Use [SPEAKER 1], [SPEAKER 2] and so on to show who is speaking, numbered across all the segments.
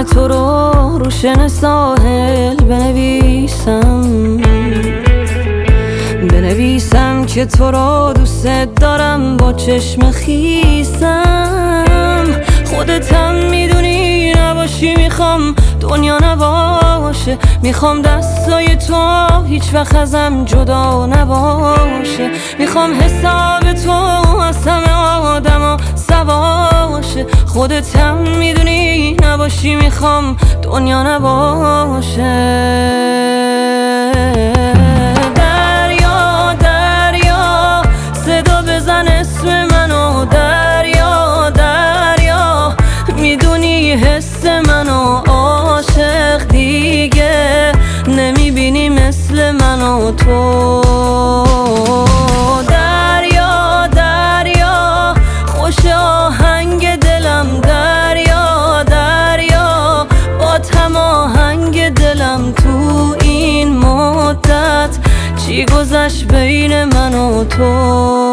[SPEAKER 1] تو رو شن ساحل بنویسم که تو رو دوست دارم با چشم خیسم. خودتم میدونی نباشی میخوام دنیا نباشه، میخوام دستای تو هیچ وقت ازم جدا نباشه، میخوام حساب تو از همه آدما سواشه. خودتم میدونی نباشی میخوام دنیا نباشه. حس منو عاشق دیگه نمیبینی مثل من و تو. دریا دریا خوش آهنگ دلم، دریا دریا با هماهنگ دلم. تو این مدت چی گذشت بین من و تو؟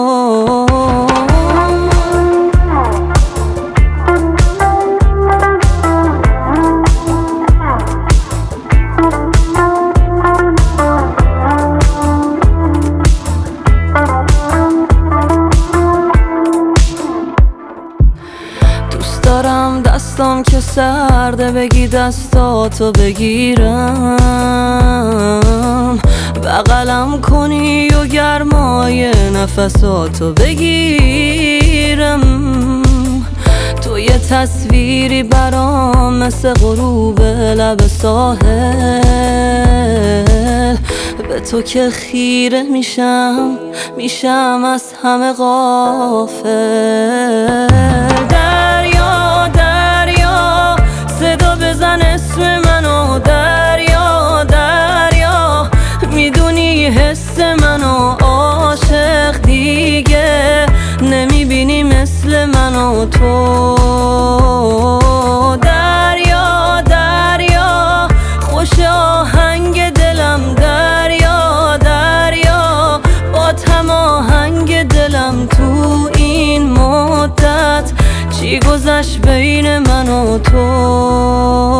[SPEAKER 1] دارم دستام که سرده بگی دستاتو بگیرم، بغلم کنی و گرمای نفساتو بگیرم. تو یه تصویری برام مثل غروب لب ساحل، به تو که خیره میشم از همه غافل. دریا دریا صدا بزن اسم منو، دریا دریا میدونی حس منو عاشق دیگه نمیبینی مثل من و تو. دریا دریا خوش آهنگ دلم، دریا دریا با هماهنگ دلم. تو این مدت چی گذشت بین من و تو؟